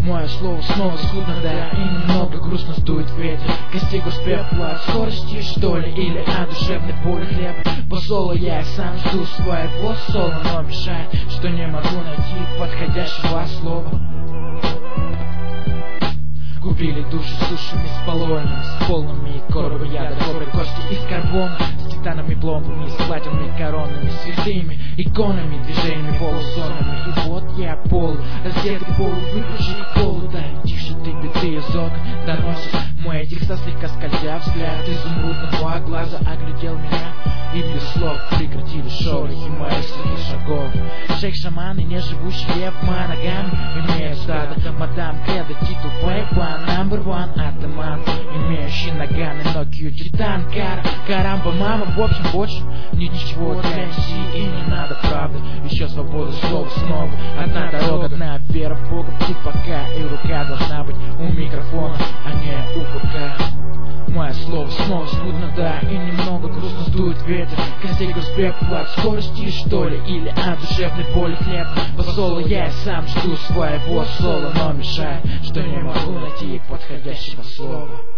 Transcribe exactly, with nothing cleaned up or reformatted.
Мое слово снова скудно, да, и немного грустно сдует ветер. Костей гусь пепла от скорости, что ли, или от душевной боли хлеба. По соло я и сам жду своего соло, но мешает, что не могу найти подходящего слова. Купили души сушами с полонием, с полными коробами яда, доброй кости из карбона, с титанами, пломбами, с платиновыми коронами, святыми иконами, движениями, полусонами. И вот я пол, раздетый полу, выключи полу, дай тише ты беды из окон доносишь. Мой этих со слегка скользя взгляд изумрудного глаза оглядел меня, и без слов прекратили шорохи моих сухих шагов. Шейх-шаманы, не живущие в моногаме, имеют стадо, мадам Креда, титул Бэйбан, number one атаман, имеющий наганы, Нокию, титан, кара, карамба, мама, в общем больше ничего для си и не надо, правда. Еще свобода слова снова, одна дорога, одна вера в Бога, тут пока и рука должна быть у микрофона, а не у ПК. Мое слово снова скудно, да, и немного грустно сдует ветер. Костей гусь пепла от скорости, что ли, или от душевной боли хлеб. По соло я и сам жду своего соло, но мешает, что не могу найти подходящего слова.